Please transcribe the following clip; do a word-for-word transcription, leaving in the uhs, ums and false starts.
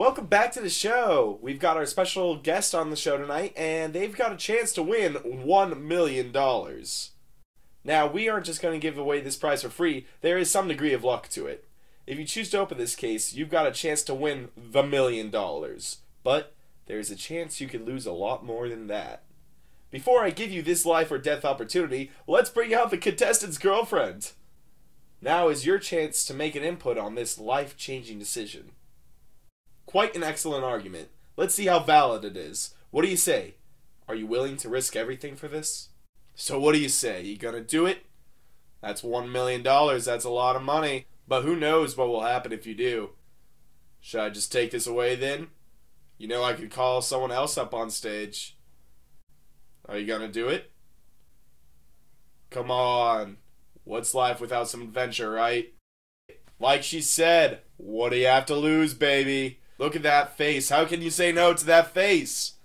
Welcome back to the show. We've got our special guest on the show tonight, and they've got a chance to win one million dollars. Now, we aren't just going to give away this prize for free. There is some degree of luck to it. If you choose to open this case, you've got a chance to win the million dollars. But there's a chance you could lose a lot more than that. Before I give you this life or death opportunity, let's bring out the contestant's girlfriend. Now is your chance to make an input on this life-changing decision. Quite an excellent argument. Let's see how valid it is. What do you say? Are you willing to risk everything for this? So what do you say? You gonna do it? That's one million dollars. That's a lot of money. But who knows what will happen if you do? Should I just take this away then? You know I could call someone else up on stage. Are you gonna do it? Come on. What's life without some adventure, right? Like she said, what do you have to lose, baby? Look at that face. How can you say no to that face?